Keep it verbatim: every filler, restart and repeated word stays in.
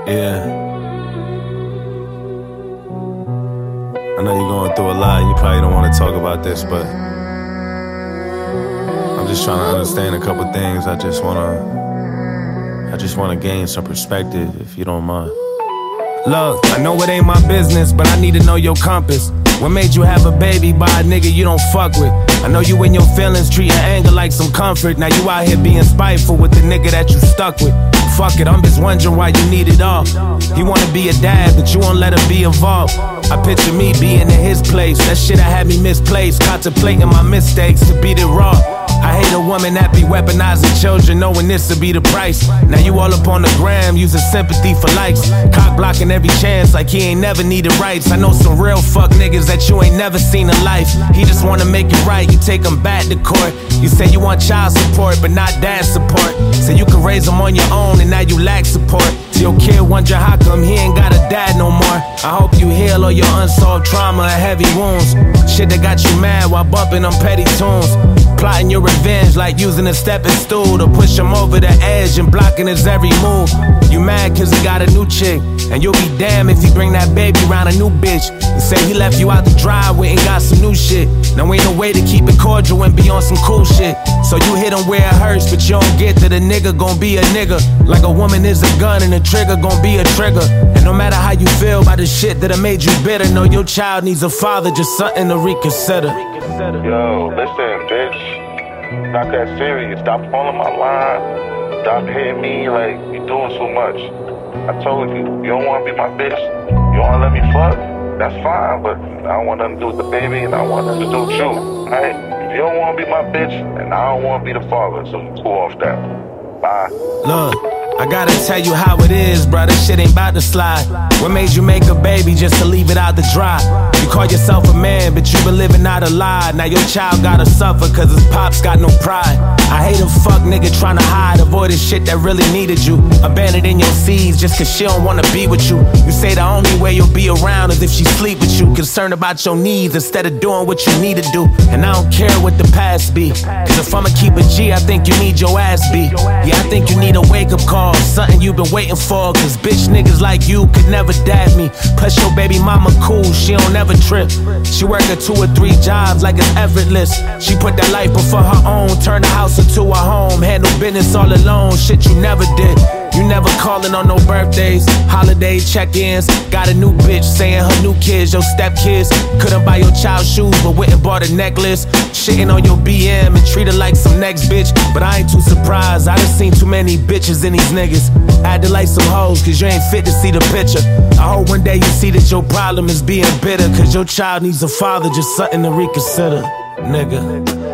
Yeah. I know you're going through a lot and you probably don't want to talk about this, but I'm just trying to understand a couple things. I just want to I just want to gain some perspective, if you don't mind. Look, I know it ain't my business, but I need to know your compass. What made you have a baby by a nigga you don't fuck with? I know you in your feelings, treating anger like some comfort. Now you out here being spiteful with the nigga that you stuck with. Fuck it, I'm just wondering why you need it all. He wanna be a dad, but you won't let him be involved. I picture me being in his place. That shit I had me misplaced, contemplating my mistakes to beat it raw. I hate a woman that be weaponizing children, knowing this would be the price. Now you all up on the gram, using sympathy for likes. Cock blocking every chance like he ain't never needed rights. I know some real fuck niggas that you ain't never seen in life. He just wanna make it right, you take him back to court. You say you want child support, but not dad support. So you can raise him on your own and now you lack support. So your kid wonder how come he ain't got a dad no more. I hope you heal all your unsolved trauma and heavy wounds. Shit that got you mad while bumping them petty tunes. Plotting your revenge like using a stepping stool to push him over the edge and blocking his every move. You mad cause he got a new chick, and you'll be damned if he bring that baby around a new bitch. You say he left you out the driveway and got some new shit. Now ain't no way to keep it cordial and be on some cool shit. So you hit him where it hurts, but you don't get that a nigga gon' be a nigga. Like a woman is a gun and a trigger gon' be a trigger. And no matter how you feel about the shit that made you bitter, know your child needs a father, just something to reconsider. Yo, listen, bitch. Not that serious. Stop calling my line. Stop hitting me like you doing too much. I told you, you don't want to be my bitch. You want to let me fuck? That's fine, but I don't want nothing to do with the baby, and I want nothing to do with you. Alright? If you don't want to be my bitch, and I don't want to be the father, so cool off that. Bye. Look, I gotta tell you how it is, bruh. This shit ain't about to slide. What made you make a baby just to leave it out to dry? You call yourself a man, but you been living out a lie. Now your child gotta suffer cause his pops got no pride. I hate a fuck nigga trying to hide, avoiding shit that really needed you. Abandoning your seeds just cause she don't wanna be with you. You say the only way you'll be around is if she sleep with you. Concerned about your needs instead of doing what you need to do. And I don't care what the past be, cause if I'ma keep a G, I think you need your ass beat. Yeah, I think you need a wake up call, something you been waiting for. Cause bitch niggas like you could never dad me. Plus your baby mama cool, she don't ever trip. She workin' two or three jobs like it's effortless. She put that life before her own, turn the house into a home, handle business all alone, shit you never did. You never callin' on no birthdays, holiday check-ins. Got a new bitch saying her new kids, your stepkids. Couldn't buy your child shoes, but went and bought a necklace. Shitting on your B M and treat her like some next bitch. But I ain't too surprised, I done seen too many bitches in these niggas. Had to like some hoes, cause you ain't fit to see the picture. I hope one day you see that your problem is being bitter, cause your child needs a father, just something to reconsider, nigga.